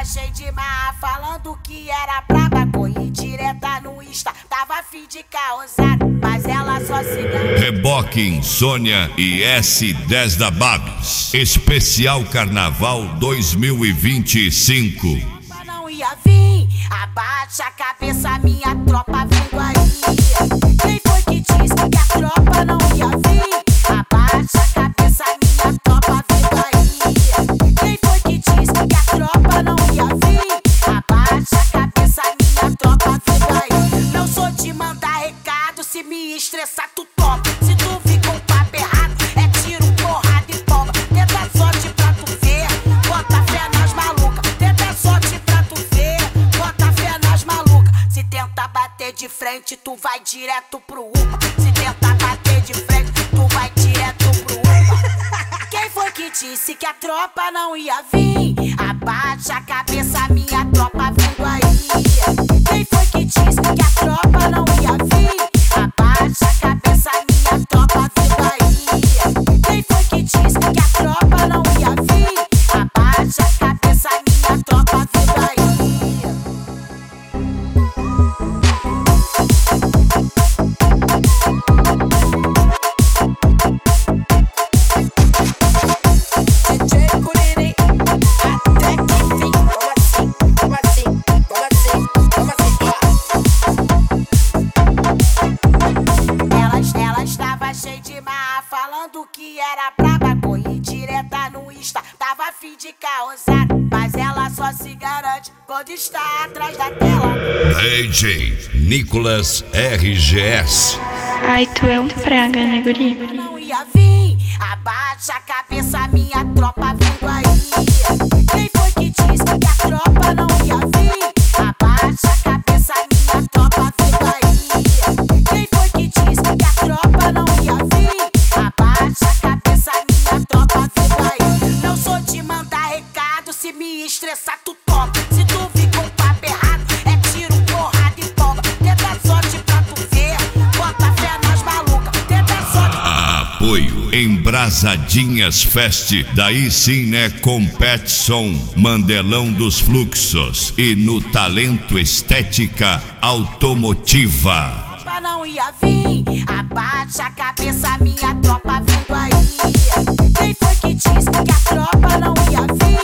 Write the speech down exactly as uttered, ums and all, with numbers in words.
tava cheio de marra, falando que era braba. Corri direta no Insta, tava a fim de causar, mas ela só se dá. Reboque, Insônia e S dez da Babs. Especial Carnaval dois mil e vinte e cinco. Não ia vir, abaixa a cabeça, minha tropa vindo aí. Quem foi que disse que a tropa não ia vir? Abaixa a cabeça, minha tropa vindo aí. Quem foi que disse que a tropa não ia vir? Abaixa a cabeça, minha tropa vindo aí. Não sou de mandar recado, se me estressar tu toma. Se tu vir com papo errado, é tiro, porrada e pomba. Tenta sorte pra tu ver, bota fé nas malucas. Tenta sorte pra tu ver, bota fé nas malucas. Se tenta bater de frente, tu vai direto pro UPA. Se tenta bater de frente, tu vai direto pro UPA. Quem foi que disse que a tropa não ia vir? Abaixa a cabeça, minha tropa vindo aí. Quem foi que disse que a tropa não ia vir? Abaixa a cabeça, minha tropa vindo aí. Quem foi que disse que a tropa não ia vir? Abaixa a cabeça, minha tropa vindo aí. Cheio de marra, falando que era braba. Corri direta no Insta, tava a fim de causar, mas ela só se garante quando está atrás da tela. D J Nicolas R G S. Ai, tu é um praga, né, guri? Não ia vir, abaixa a cabeça, minha tropa vindo aí. Quem foi que disse que a tropa não ia vir? Abaixa a cabeça, minha tropa vindo aí. Quem foi que disse que a tropa não ia vir? Abaixa a cabeça, minha tropa vindo aí. Não sou de mandar recado, se me estressar tu toma. Se tu vir com papo errado, é tiro, porrada e pomba. Tenta sorte pra tu ver, bota fé nas malucas. Tenta sorte. Apoio Embrasadinhas Fest, daí sim né Competição, Mandelão dos Fluxos e no Talento Estética Automotiva. Não ia vir, abaixa a cabeça, minha tropa vindo aí. Quem foi que disse que a tropa não ia vir?